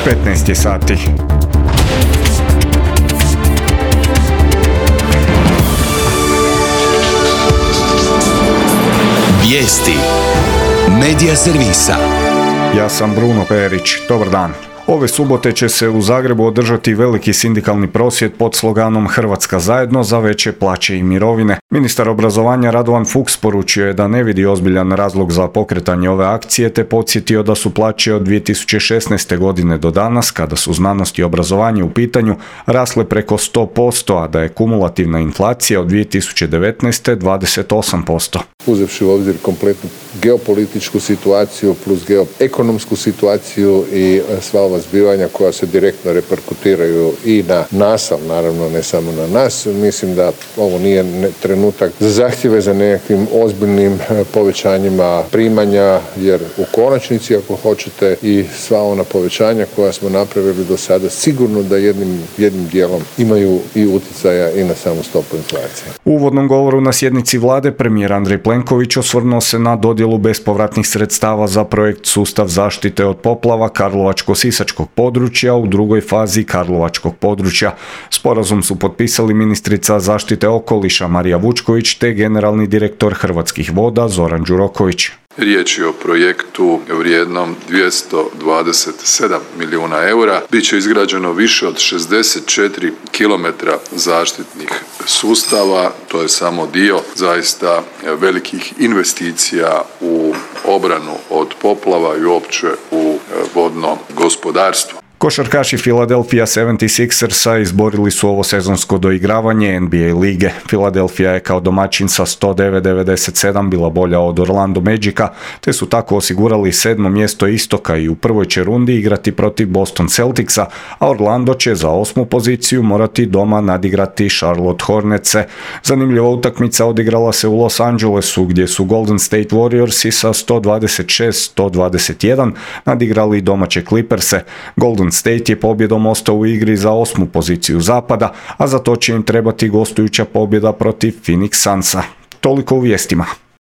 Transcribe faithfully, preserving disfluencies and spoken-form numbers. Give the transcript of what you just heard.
petnaest je sati. Vijesti Medija servisa. Ja sam Bruno Perić. Dobar dan. Ove subote će se u Zagrebu održati veliki sindikalni prosvjed pod sloganom Hrvatska zajedno za veće plaće i mirovine. Ministar obrazovanja Radovan Fuchs poručio je da ne vidi ozbiljan razlog za pokretanje ove akcije, te podsjetio da su plaće od dvije tisuće šesnaeste. godine do danas, kada su znanost i obrazovanje u pitanju, rasle preko sto posto, a da je kumulativna inflacija od dvije tisuće devetnaeste. dvadeset osam posto. Uzevši u obzir kompletnu geopolitičku situaciju plus geoekonomsku situaciju i sva ova zbivanja koja se direktno reperkutiraju i na nas, ali naravno ne samo na nas, mislim da ovo nije trenutak za zahtjeve za nekakvim ozbiljnim povećanjima primanja, jer u konačnici, ako hoćete, i sva ona povećanja koja smo napravili do sada sigurno da jednim, jednim dijelom imaju i utjecaja i na samu stopu inflacije. U uvodnom govoru na sjednici vlade premijer Andrej Plenković osvrnuo se na dodjelu bespovratnih sredstava za projekt Sustav zaštite od poplava Karlovačko-sisačkog područja u drugoj fazi Karlovačkog područja. Sporazum su potpisali ministrica zaštite okoliša Marija Vučković te generalni direktor Hrvatskih voda Zoran Đuroković. Riječ je o projektu vrijednom dvjesto dvadeset sedam milijuna eura. Biće izgrađeno više od šezdeset četiri kilometra zaštitnih sustava. To je samo dio zaista velikih investicija u obranu od poplava i uopće u vodno gospodarstvo. Košarkaši Philadelphia sedamdeset šestersa izborili su ovo sezonsko doigravanje N B A lige. Philadelphia je kao domaćin sa sto devet devedeset sedam bila bolja od Orlando Magica, te su tako osigurali sedmo mjesto istoka i u prvoj će rundi igrati protiv Boston Celticsa, a Orlando će za osmu poziciju morati doma nadigrati Charlotte Hornetse. Zanimljiva utakmica odigrala se u Los Angelesu, gdje su Golden State Warriorsi sa sto dvadeset šest sto dvadeset jedan nadigrali domaće Clipperse. Golden State je pobjedom ostao u igri za osmu poziciju zapada, a za to će im trebati gostujuća pobjeda protiv Phoenix Sunsa. Toliko u vijestima.